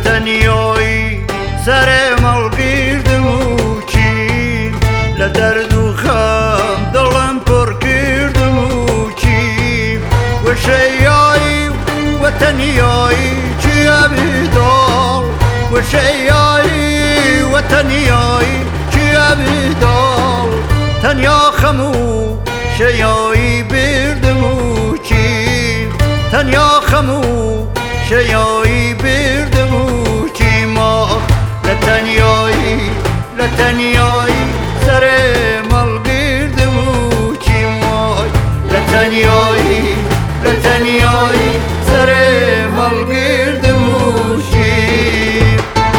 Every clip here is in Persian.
تەنیۆی سەرێ مەڵگیردم و چین لە دەرد و خەم دڵم پڕ کردم و چین وەشەیایی وەتەنیایی چیە بیداڵ وەشەیایی وەتەنیایی چیە بیداڵ تەنیا خەم و شەیایی بردم و چین تەنیا خەم و شەیایی بردم و چیماخ لە تەنیایی لە تەنیایی سەرێ مەڵگیردم و چیمای لە تەنیایی لە تەنیایی سەرێ مەڵگیردم و چیم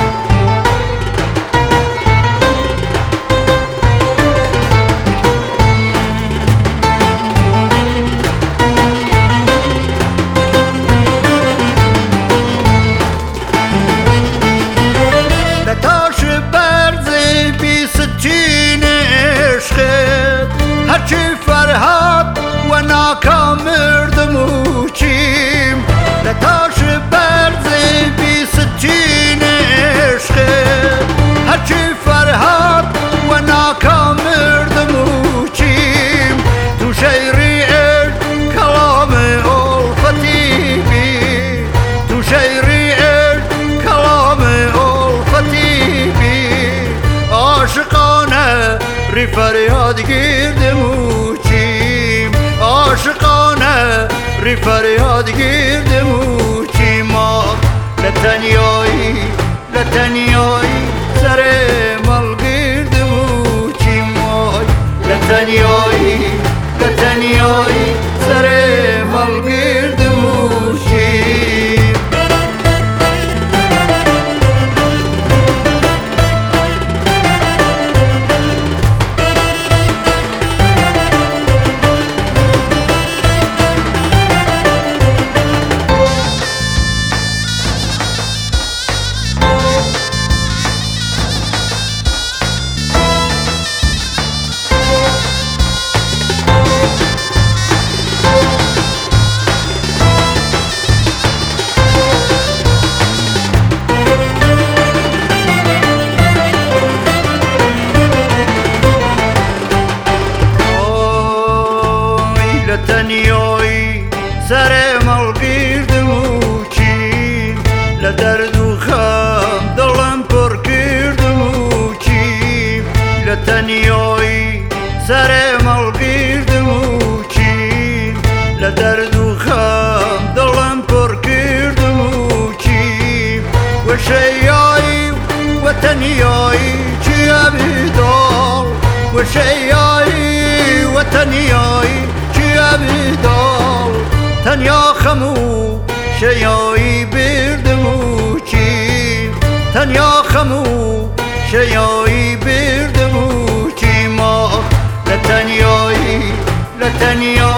هەرچی فەرهاد وە ناکامردم و چیم لە تاش بەرزی بیستین عشقت هەرچی فەرهاد وە ناکامردم و چیم تووشەی ڕیعێت کەڵامی ئۆڵفەتی بی تووشەی ڕیعێت کەڵامی ئۆڵفەتی بی عاشقانە ڕی فەریاد گیردم و چیم عاشقانە ڕی فەریاد گیردم و چیماخ لە تەنیایی لە تەنیایی سەرێ مەڵگیردم و چیمای لە تەنیایی لە تەنیایی سەرێ مەڵگیردم و چیم تەنیۆی سەرێ مەڵگیردم و چین لە دەرد و خەم دڵم پڕ کردم و چیم لە تەنیۆی سەرێ مەڵگیردم و چین لە دەرد و خەم دڵم پڕ کردم و چیم وەشەیایی وەتەنیایی چیە بیداڵ وەشەیایی وەتەنیایی بیداڵ تەنیا خەم و شەیایی بردم و چیم تەنیا خەم و شەیایی بردم و چیماخ لە تەنیایی لە تەنیایی